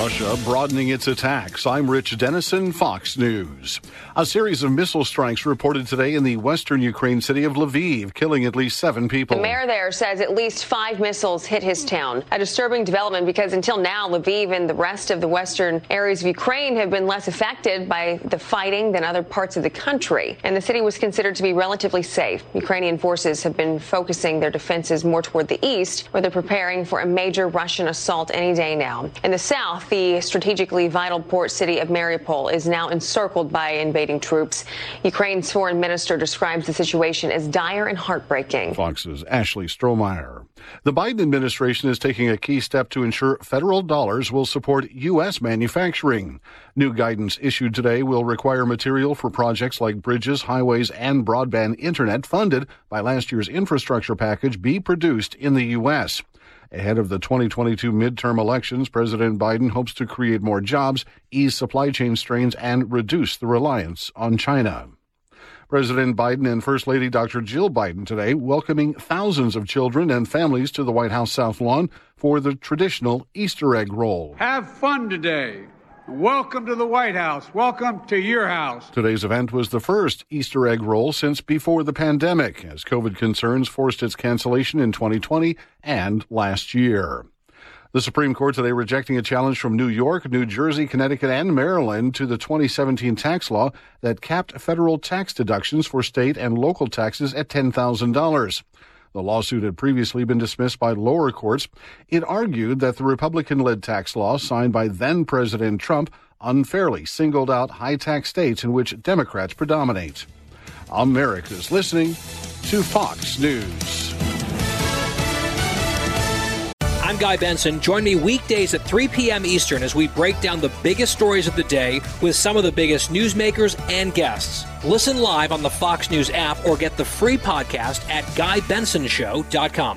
Russia broadening its attacks. I'm Rich Dennison, Fox News. A series of missile strikes reported today in the western Ukraine city of Lviv, killing at least 7 people. The mayor there says at least 5 missiles hit his town. A disturbing development because until now, Lviv and the rest of the western areas of Ukraine have been less affected by the fighting than other parts of the country. And the city was considered to be relatively safe. Ukrainian forces have been focusing their defenses more toward the east, where they're preparing for a major Russian assault any day now. In the south, the strategically vital port city of Mariupol is now encircled by invading troops. Ukraine's foreign minister describes the situation as dire and heartbreaking. Fox's Ashley Strohmeyer. The Biden administration is taking a key step to ensure federal dollars will support U.S. manufacturing. New guidance issued today will require material for projects like bridges, highways, and broadband internet funded by last year's infrastructure package be produced in the U.S. Ahead of the 2022 midterm elections, President Biden hopes to create more jobs, ease supply chain strains, and reduce the reliance on China. President Biden and First Lady Dr. Jill Biden today welcoming thousands of children and families to the White House South Lawn for the traditional Easter egg roll. Have fun today. Welcome to the White House. Welcome to your house. Today's event was the first Easter egg roll since before the pandemic, as COVID concerns forced its cancellation in 2020 and last year. The Supreme Court today rejecting a challenge from New York, New Jersey, Connecticut, and Maryland to the 2017 tax law that capped federal tax deductions for state and local taxes at $10,000. The lawsuit had previously been dismissed by lower courts. It argued that the Republican-led tax law signed by then-President Trump unfairly singled out high-tax states in which Democrats predominate. America's listening to Fox News. I'm Guy Benson. Join me weekdays at 3 p.m. Eastern as we break down the biggest stories of the day with some of the biggest newsmakers and guests. Listen live on the Fox News app or get the free podcast at GuyBensonShow.com.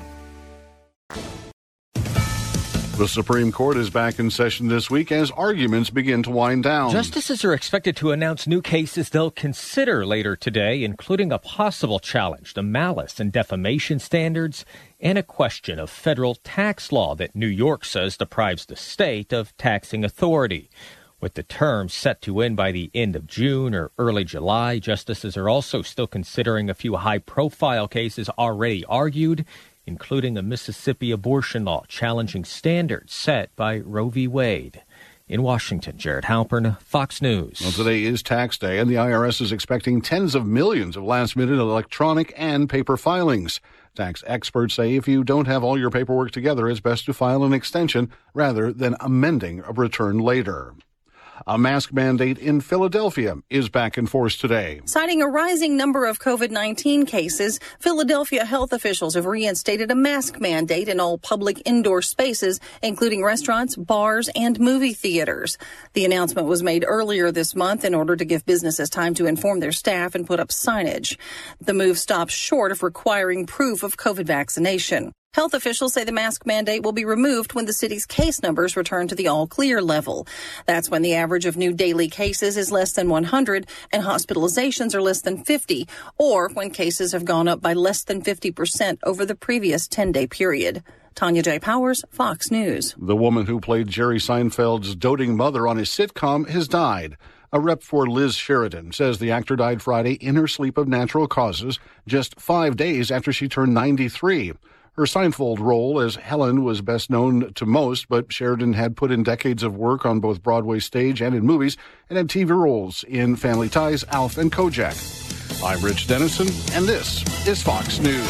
The Supreme Court is back in session this week as arguments begin to wind down. Justices are expected to announce new cases they'll consider later today, including a possible challenge to malice and defamation standards and a question of federal tax law that New York says deprives the state of taxing authority. With the term set to end by the end of June or early July, justices are also still considering a few high-profile cases already argued, including a Mississippi abortion law challenging standards set by Roe v. Wade. In Washington, Jared Halpern, Fox News. Well, today is tax day, and the IRS is expecting tens of millions of last-minute electronic and paper filings. Tax experts say if you don't have all your paperwork together, it's best to file an extension rather than amending a return later. A mask mandate in Philadelphia is back in force today. Citing a rising number of COVID-19 cases, Philadelphia health officials have reinstated a mask mandate in all public indoor spaces, including restaurants, bars, and movie theaters. The announcement was made earlier this month in order to give businesses time to inform their staff and put up signage. The move stops short of requiring proof of COVID vaccination. Health officials say the mask mandate will be removed when the city's case numbers return to the all-clear level. That's when the average of new daily cases is less than 100 and hospitalizations are less than 50, or when cases have gone up by less than 50% over the previous 10-day period. Tanya J. Powers, Fox News. The woman who played Jerry Seinfeld's doting mother on his sitcom has died. A rep for Liz Sheridan says the actor died Friday in her sleep of natural causes, just 5 days after she turned 93. Her Seinfeld role as Helen was best known to most, but Sheridan had put in decades of work on both Broadway stage and in movies, and had TV roles in Family Ties, Alf, and Kojak. I'm Rich Dennison, and this is Fox News.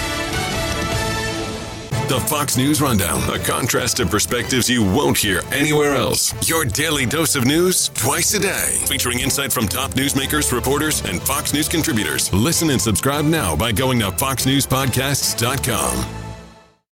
The Fox News Rundown, a contrast of perspectives you won't hear anywhere else. Your daily dose of news twice a day, featuring insight from top newsmakers, reporters, and Fox News contributors. Listen and subscribe now by going to foxnewspodcasts.com.